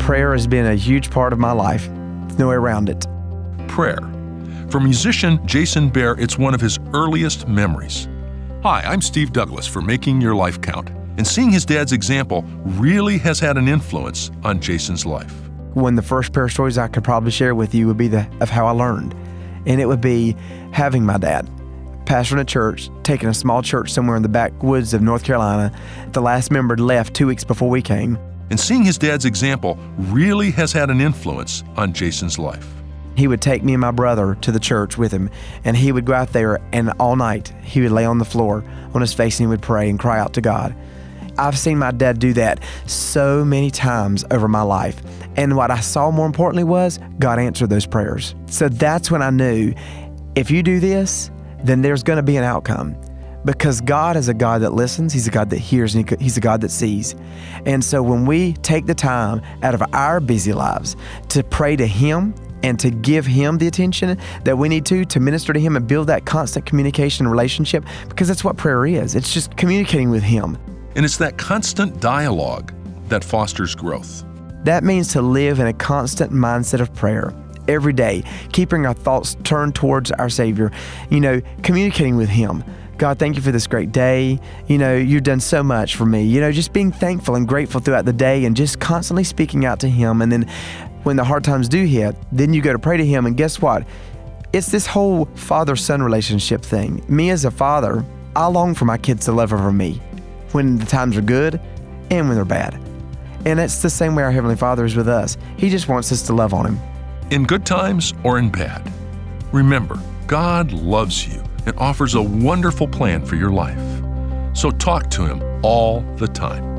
Prayer has been a huge part of my life. There's no way around it. Prayer. For musician Jason Behr, it's one of his earliest memories. Hi, I'm Steve Douglas for Making Your Life Count, and seeing his dad's example really has had an influence on Jason's life. One of the first prayer stories I could probably share with you would be of how I learned. And it would be having my dad, pastoring a church, taking a small church somewhere in the backwoods of North Carolina. The last member left 2 weeks before we came. And seeing his dad's example really has had an influence on Jason's life. He would take me and my brother to the church with him, and he would go out there, and all night he would lay on the floor on his face and he would pray and cry out to God. I've seen my dad do that so many times over my life. And what I saw more importantly was God answered those prayers. So that's when I knew, if you do this, then there's going to be an outcome. Because God is a God that listens, He's a God that hears, and He's a God that sees. And so when we take the time out of our busy lives to pray to Him and to give Him the attention that we need to minister to Him and build that constant communication and relationship, because that's what prayer is. It's just communicating with Him. And it's that constant dialogue that fosters growth. That means to live in a constant mindset of prayer every day, keeping our thoughts turned towards our Savior, communicating with Him. God, thank you for this great day. You've done so much for me. Just being thankful and grateful throughout the day and just constantly speaking out to Him. And then when the hard times do hit, then you go to pray to Him. And guess what? It's this whole father-son relationship thing. Me as a father, I long for my kids to love over me when the times are good and when they're bad. And it's the same way our Heavenly Father is with us. He just wants us to love on Him. In good times or in bad, remember, God loves you and offers a wonderful plan for your life. So talk to Him all the time.